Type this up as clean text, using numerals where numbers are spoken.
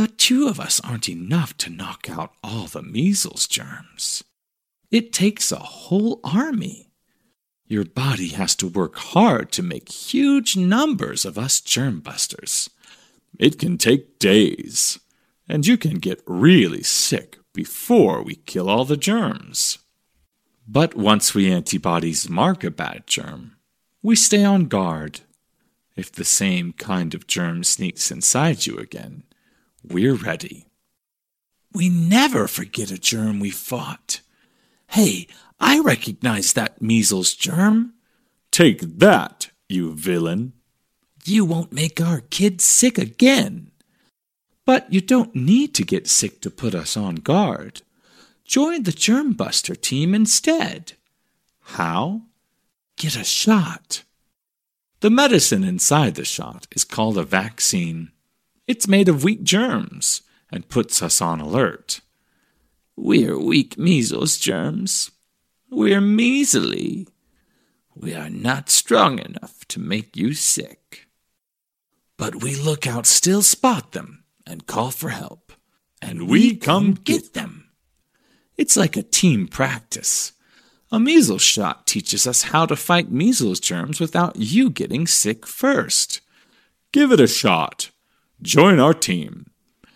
But 2 of us aren't enough to knock out all the measles germs. It takes a whole army. Your body has to work hard to make huge numbers of us germ busters. It can take days, and you can get really sick before we kill all the germs. But once we antibodies mark a bad germ, we stay on guard. If the same kind of germ sneaks inside you again, we're ready. We never forget a germ we fought. Hey, I recognize that measles germ. Take that, you villain. You won't make our kids sick again. But you don't need to get sick to put us on guard. Join the Germ Buster team instead. How? Get a shot. The medicine inside the shot is called a vaccine. It's made of weak germs and puts us on alert. We're weak measles germs. We're measly. We are not strong enough to make you sick. But we look out, still spot them, and call for help. And we come get them. It's like a team practice. A measles shot teaches us how to fight measles germs without you getting sick first. Give it a shot. Join our team.